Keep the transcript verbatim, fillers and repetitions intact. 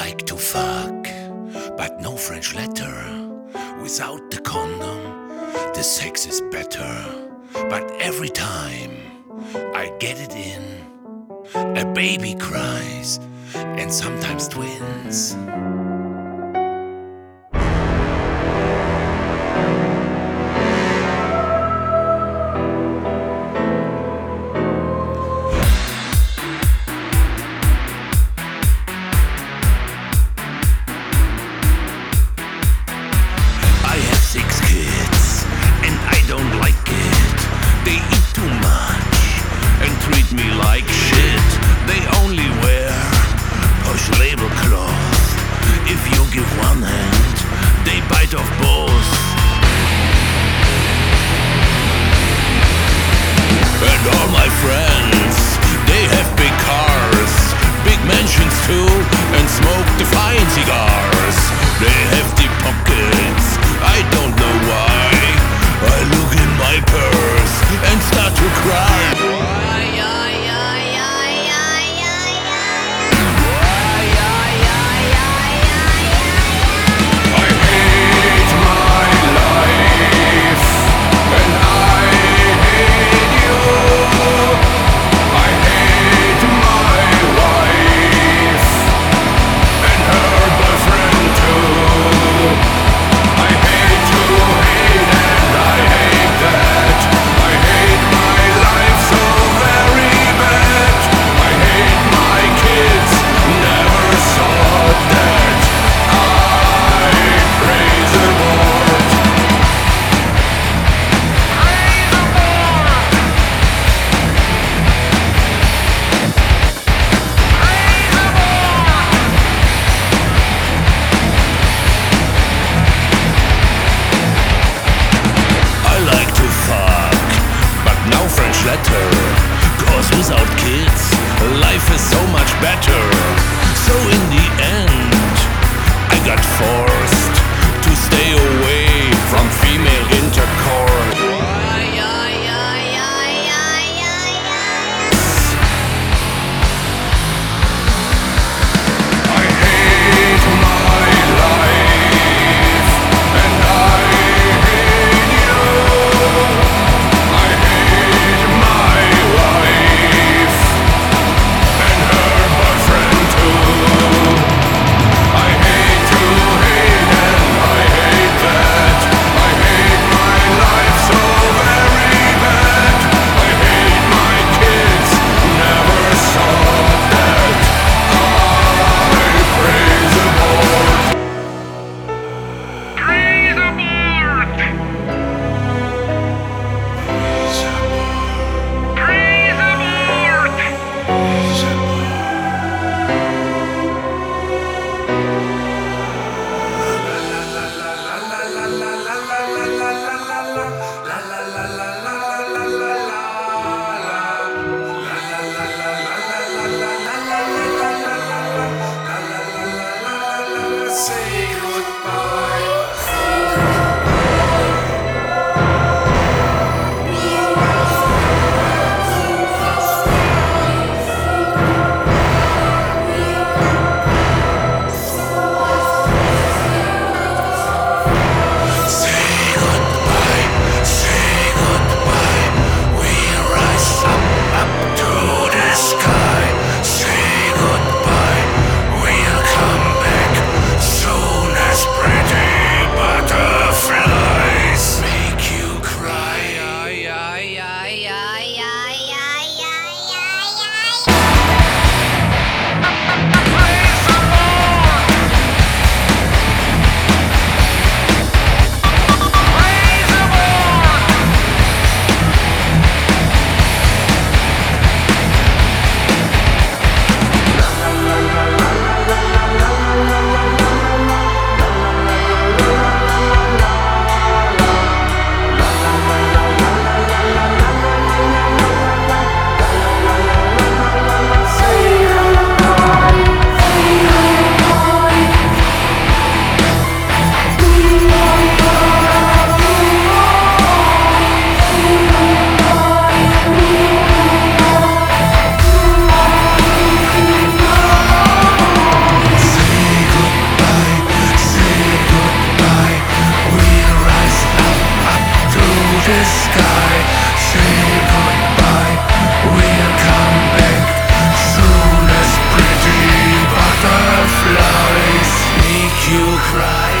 like to fuck, but no French letter. Without the condom, the sex is better. But every time I get it in, a baby cries, and sometimes twins. Six kids, and I don't like it. They eat too much and treat me like shit. They only wear posh label cloth. If you give one hand, they bite off both. And all my friends, they have big cars, big mansions too, and smoke the fine cigars. They have deep pockets, I don't know why. I look in my purse and start to cry. I hate my life, and I hate you. I hate my wife, and her boyfriend too. cry